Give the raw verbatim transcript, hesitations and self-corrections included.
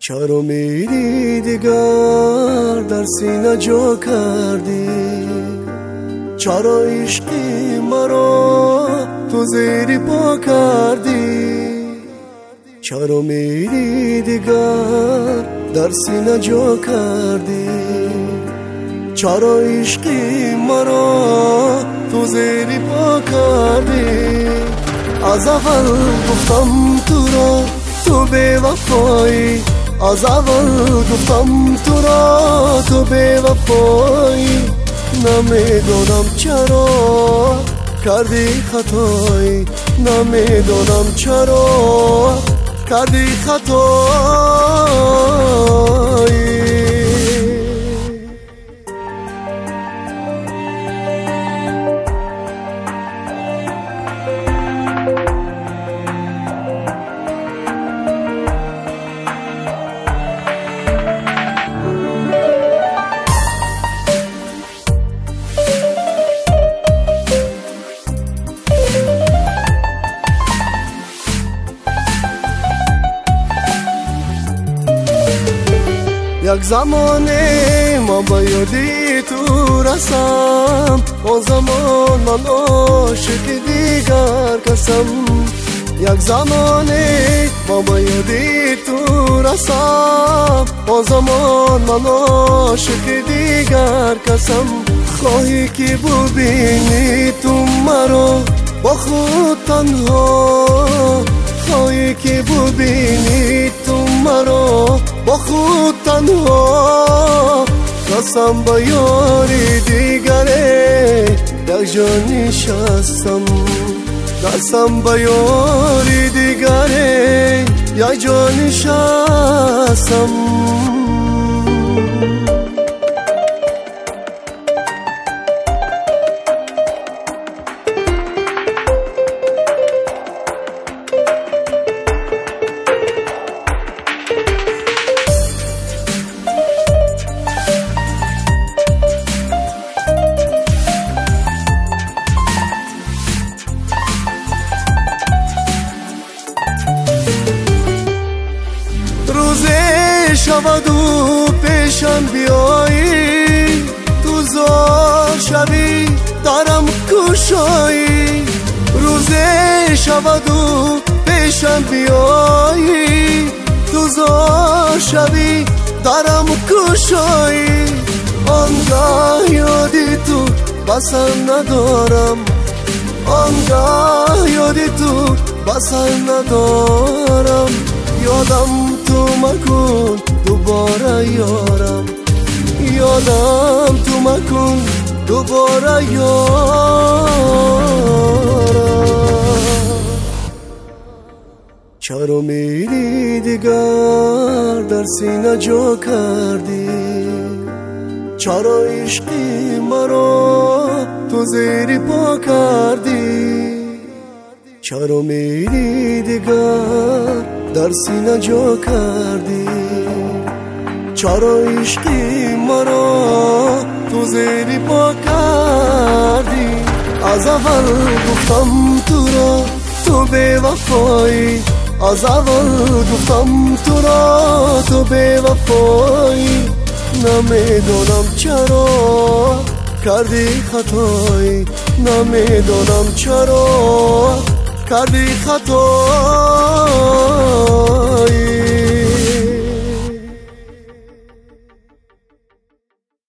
چرا میری دیگر در سینه جا کردی؟ چرا عشقی مرا تو زیر پا کردی؟ چرا میری دیگر در سینه جا کردی؟ چرا عشقی مرا تو زیر پا کردی؟ از اول گفتم تو را تو بی وفایی، از اول گفتم تو را تو بی وفایی. نمیدونم چرا کردی خطایی، نمیدونم چرا کردی خطایی. یک زمانی ما با یادی تو رسم، اون زمان من عاشق دیگر کسم. یک زمانی ما با یادی تو رسم، اون زمان من عاشق دیگر کسم. خواهی که ببینی تو مرا با خود تنها، خواهی که ببینی تو مرا با خود تنها. قسم با یاری دیگره یک جا نشستم، قسم با یاری دیگره یک جا نشستم. شود و پیشم بیایی، تو زار شوی دارم کشایی. روزه شود و پیشم بیایی، تو زار شوی دارم کشایی. آنگاه یادی تو بسر ندارم، آنگاه یادی تو بسر ندارم. یادم تو مکن دوباره یارم، یادم تو مکن دوباره یارم. چرا میری دیگر در سینه جا کردی؟ چرا عشقی مرا تو زیر پا کردی؟ چرا میری دیگر در سینه جا کردی؟ چرا عشقی مرا تو زیر پا کردی؟ از اول گفتم تو را تو بی وفایی، از اول گفتم تو را تو بی وفایی. نمیدونم چرا کردی خطایی، نمیدونم چرا کردی خطایی.